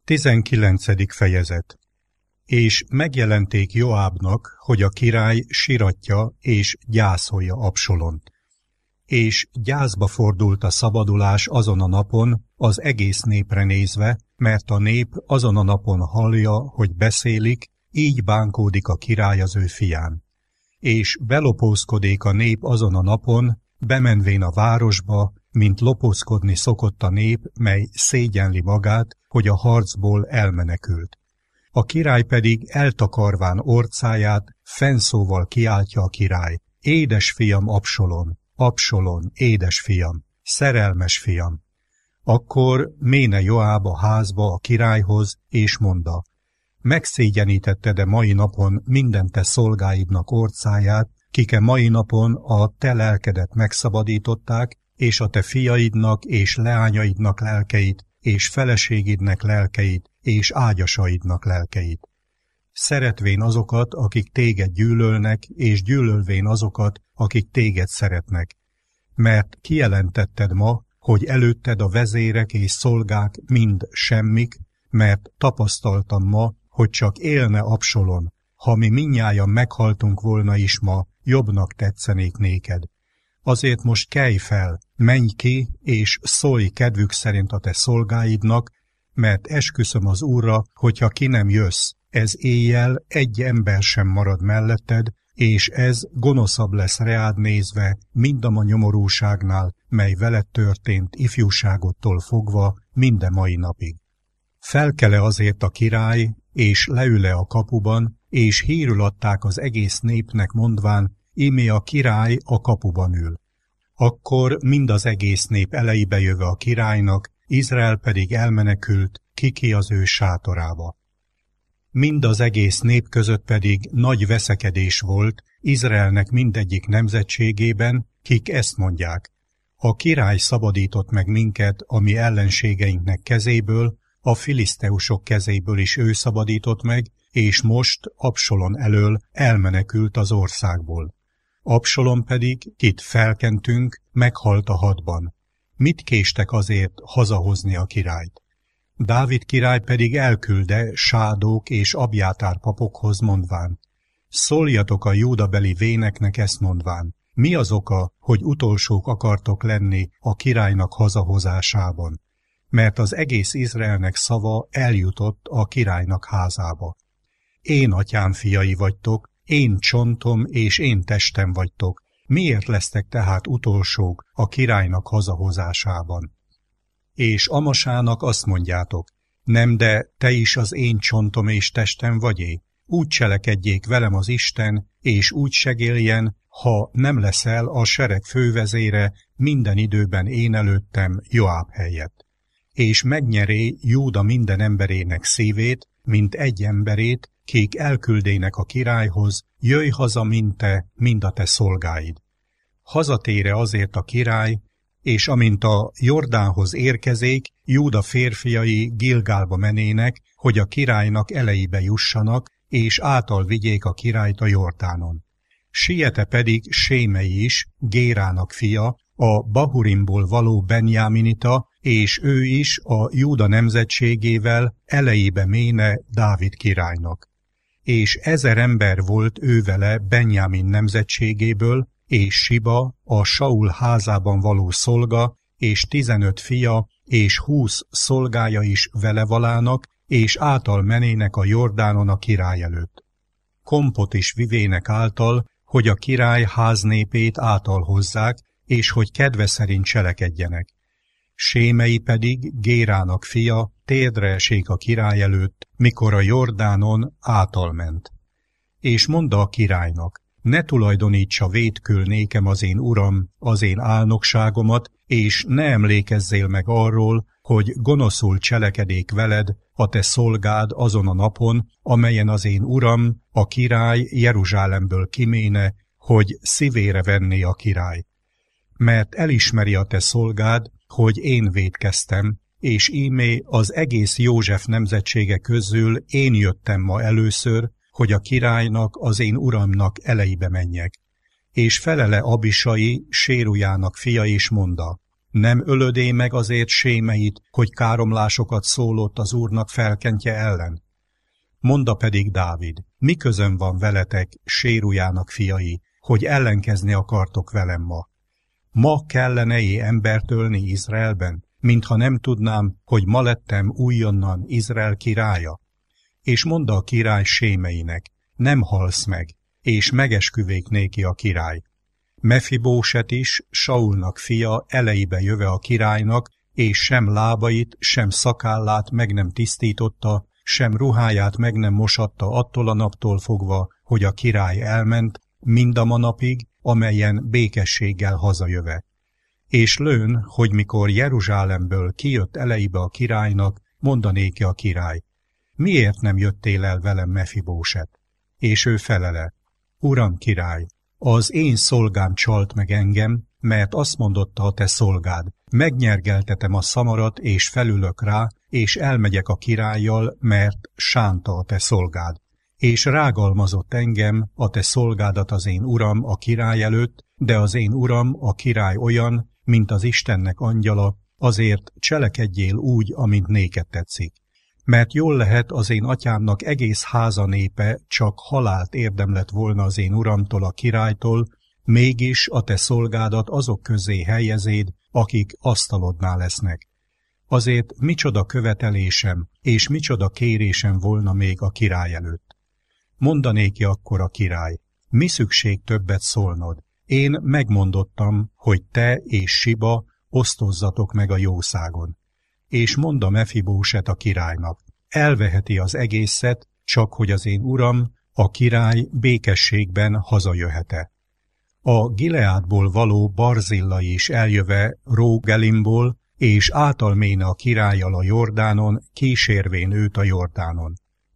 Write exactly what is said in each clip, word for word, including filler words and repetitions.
Tizenkilencedik fejezet. És megjelenték Joábnak, hogy a király siratja és gyászolja Absalont. És gyászba fordult a szabadulás azon a napon, az egész népre nézve, mert a nép azon a napon hallja, hogy beszélik, így bánkódik a király az ő fián. És belopózkodik a nép azon a napon, bemenvén a városba, mint lopózkodni szokott a nép, mely szégyenli magát, hogy a harcból elmenekült. A király pedig eltakarván orcáját, fennszóval kiáltja a király: édes fiam Absalon, Absalon, édes fiam, szerelmes fiam. Akkor méne Joáb a házba a királyhoz, és mondta: megszégyenítetted-e mai napon minden te szolgáidnak orcáját, kike mai napon a te lelkedet megszabadították, és a te fiaidnak és leányaidnak lelkeit, és feleségidnek lelkeit, és ágyasaidnak lelkeit. Szeretvén azokat, akik téged gyűlölnek, és gyűlölvén azokat, akik téged szeretnek. Mert kijelentetted ma, hogy előtted a vezérek és szolgák mind semmik, mert tapasztaltam ma, hogy csak élne Absalon, ha mi mindnyájan meghaltunk volna is ma, jobbnak tetszenék néked. Azért most kelj fel, menj ki, és szólj kedvük szerint a te szolgáidnak, mert esküszöm az Úrra, hogyha ki nem jössz, ez éjjel egy ember sem marad melletted, és ez gonoszabb lesz reád nézve mindama nyomorúságnál, mely veled történt ifjúságodtól fogva minden mai napig. Felkele azért a király, és leüle a kapuban, és hírül adták az egész népnek mondván: íme a király a kapuban ül. Akkor mind az egész nép elejébe jöve a királynak, Izrael pedig elmenekült, ki-ki az ő sátorába. Mind az egész nép között pedig nagy veszekedés volt Izraelnek mindegyik nemzetségében, kik ezt mondják: a király szabadított meg minket a mi ellenségeinknek kezéből, a filiszteusok kezéből is ő szabadított meg, és most Absalon elől elmenekült az országból. Absalon pedig, kit felkentünk, meghalt a hadban. Mit késtek azért hazahozni a királyt? Dávid király pedig elkülde Sádók és Abjátár papokhoz mondván: szóljatok a júdabeli véneknek ezt mondván: mi az oka, hogy utolsók akartok lenni a királynak hazahozásában? Mert az egész Izraelnek szava eljutott a királynak házába. Én atyám fiai vagytok, én csontom és én testem vagytok, miért lesztek tehát utolsók a királynak hazahozásában? És Amasának azt mondjátok: nem, de te is az én csontom és testem vagyé, úgy cselekedjék velem az Isten, és úgy segéljen, ha nem leszel a sereg fővezére minden időben én előttem Joáb helyett. És megnyeré Júda minden emberének szívét, mint egy emberét, kik elküldének a királyhoz: jöjj haza, mint te, mind a te szolgáid. Hazatére azért a király, és amint a Jordánhoz érkezék, Júda férfiai Gilgálba menének, hogy a királynak elejébe jussanak, és által vigyék a királyt a Jordánon. Siete pedig Sémei is, Gérának fia, a Bahurimból való Benjáminita, és ő is a Júda nemzetségével elejébe méne Dávid királynak. És ezer ember volt ővele Benjámin nemzetségéből, és Siba, a Saul házában való szolga, és tizenöt fia, és húsz szolgája is vele valának, és által menének a Jordánon a király előtt. Kompot is vivének által, hogy a király háznépét által hozzák, és hogy kedve szerint cselekedjenek. Sémei pedig, Gérának fia, térdre esik a király előtt, mikor a Jordánon által ment. És mondta a királynak: ne tulajdonítsa vétkül nékem az én uram, az én álnokságomat, és ne emlékezzél meg arról, hogy gonoszul cselekedék veled a te szolgád azon a napon, amelyen az én uram, a király Jeruzsálemből kiméne, hogy szívére venné a király. Mert elismeri a te szolgád, hogy én vétkeztem, és ímé az egész József nemzetsége közül én jöttem ma először, hogy a királynak, az én uramnak elejébe menjek. És felele Abisai, Sérujának fia, és mondta: Nem ölödé meg azért sémeit, hogy káromlásokat szólott az Úrnak felkentje ellen? Monda pedig Dávid, mi közöm van veletek, Sérújának fiai, hogy ellenkezni akartok velem ma? Ma kellene-é embert ölni Izraelben, mintha nem tudnám, hogy ma lettem újonnan Izrael királya? És mondta a király sémeinek, nem halsz meg, és megesküvék néki a király. Mefibóset is, Saulnak fia, elejébe jöve a királynak, és sem lábait, sem szakállát meg nem tisztította, sem ruháját meg nem mosatta attól a naptól fogva, hogy a király elment, mind a manapig, amelyen békességgel hazajöve. És lőn, hogy mikor Jeruzsálemből kijött elejébe a királynak, mondanéki a király, miért nem jöttél el velem, Mefibóset? És ő felele, Uram király, az én szolgám csalt meg engem, mert azt mondotta a te szolgád, megnyergeltetem a szamarat, és felülök rá, és elmegyek a királlyal, mert sánta a te szolgád. És rágalmazott engem, a te szolgádat az én uram a király előtt, de az én uram, a király olyan, mint az Istennek angyala, azért cselekedjél úgy, amint néked tetszik. Mert jól lehet, az én atyámnak egész háza népe csak halált érdemlett volna az én uramtól, a királytól, mégis a te szolgádat azok közé helyezéd, akik asztalodnál lesznek. Azért micsoda követelésem, és micsoda kérésem volna még a király előtt. Mondanéki akkor a király, mi szükség többet szólnod? Én megmondottam, hogy te és Siba osztozzatok meg a jószágon. És mondta Mefibóset a királynak, elveheti az egészet, csak hogy az én uram, a király békességben hazajöhet-e. A Gileádból való Barzillai is eljöve Rógelimból, és átalméne a királlyal a Jordánon, kísérvén őt a Jordánon.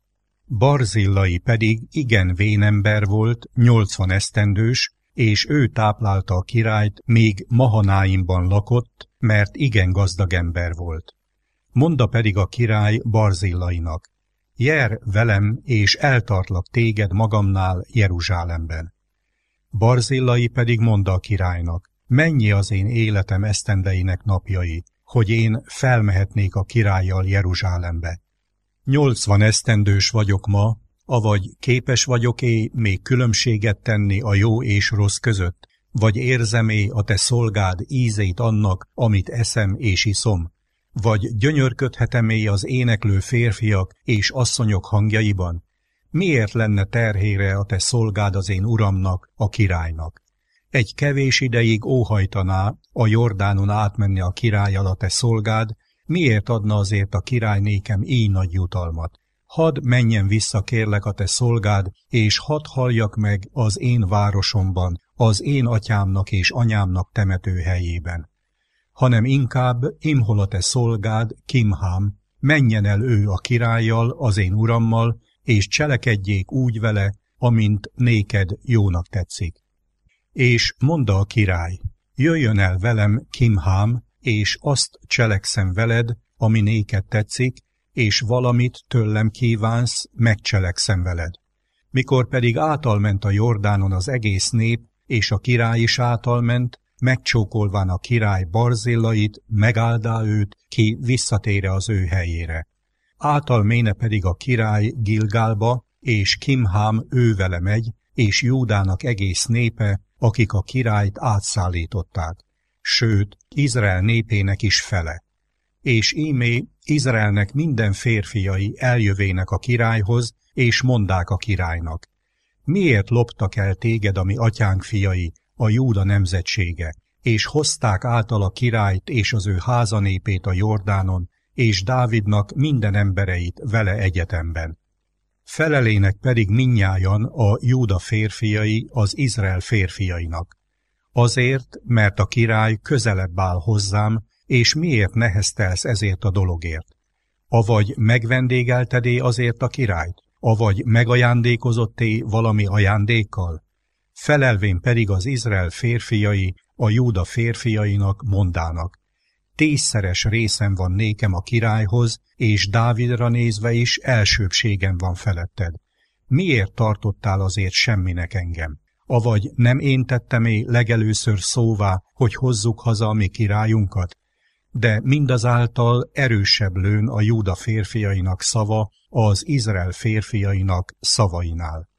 Barzillai pedig igen vénember volt, nyolcvan esztendős, és ő táplálta a királyt, míg Mahanáimban lakott, mert igen gazdag ember volt. Monda pedig a király Barzillainak, jer velem, és eltartlak téged magamnál Jeruzsálemben. Barzillai pedig mondta a királynak, mennyi az én életem esztendeinek napjai, hogy én felmehetnék a királlyal Jeruzsálembe. Nyolcvan esztendős vagyok ma, avagy képes vagyok-é még különbséget tenni a jó és rossz között, vagy érzem-é a te szolgád ízét annak, amit eszem és iszom, vagy gyönyörködhetem-é az éneklő férfiak és asszonyok hangjaiban? Miért lenne terhére a te szolgád az én uramnak, a királynak? Egy kevés ideig óhajtaná a Jordánon átmenni a királlyal a te szolgád, miért adna azért a király nékem így nagy jutalmat? Hadd menjen vissza kérlek a te szolgád, és hadd halljak meg az én városomban, az én atyámnak és anyámnak temető helyében. Hanem inkább imhol a te szolgád, Kimhám, menjen el ő a királlyal, az én urammal, és cselekedjék úgy vele, amint néked jónak tetszik. És mondta a király, jöjjön el velem Kimhám, és azt cselekszem veled, ami néked tetszik, és valamit tőlem kívánsz, megcselekszem veled. Mikor pedig átalment a Jordánon az egész nép, és a király is átalment, megcsókolván a király Barzillait, megáldá őt, ki visszatére az ő helyére. Átalméne pedig a király Gilgálba, és Kimhám ő vele megy, és Júdának egész népe, akik a királyt átszállították, sőt, Izrael népének is fele. És ímé Izraelnek minden férfiai eljövének a királyhoz, és mondák a királynak, miért loptak el téged a mi atyánk fiai, a Júda nemzetsége, és hozták által a királyt és az ő házanépét a Jordánon, és Dávidnak minden embereit vele egyetemben. Felelének pedig mindnyájan a Júda férfiai az Izrael férfiainak. Azért, mert a király közelebb áll hozzám, és miért neheztelsz ezért a dologért? Avagy megvendégeltedé azért a királyt? Avagy megajándékozotté valami ajándékkal? Felelvén pedig az Izrael férfiai a Júda férfiainak mondának, tízszeres részem van nékem a királyhoz, és Dávidra nézve is elsőbbségem van feletted. Miért tartottál azért semminek engem? Avagy nem én tettem-é legelőször szóvá, hogy hozzuk haza a mi királyunkat? De mindazáltal erősebb lőn a Júda férfiainak szava az Izrael férfiainak szavainál.